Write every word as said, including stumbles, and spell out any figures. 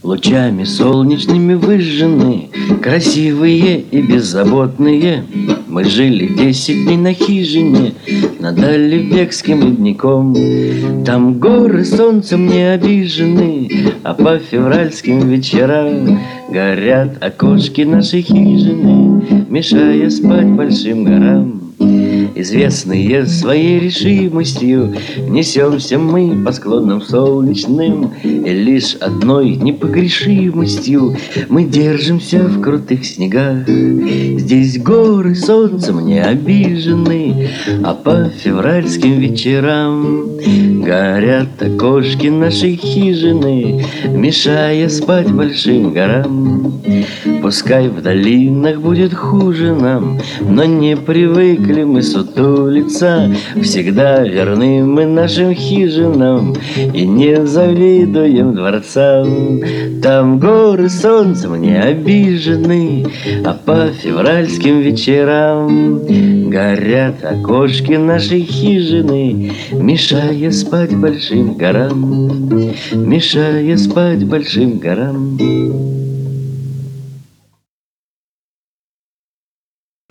Лучами солнечными выжжены, красивые и беззаботные. Мы жили десять дней на хижине над Оливекским ледником. Там горы солнцем не обижены, а по февральским вечерам горят окошки нашей хижины, мешая спать большим горам. Известные своей решимостью несемся мы по склонам солнечным, и лишь одной непогрешимостью мы держимся в крутых снегах. Здесь горы солнцем не обижены, а по февральским вечерам горят окошки нашей хижины, мешая спать большим горам. Пускай в долинах будет хуже нам, но не привыкли мы сутулиться. Всегда верны мы нашим хижинам и не завидуем дворцам. Там горы солнцем не обижены, а по февральским вечерам горят окошки нашей хижины, мешая спать большим горам, мешая спать большим горам.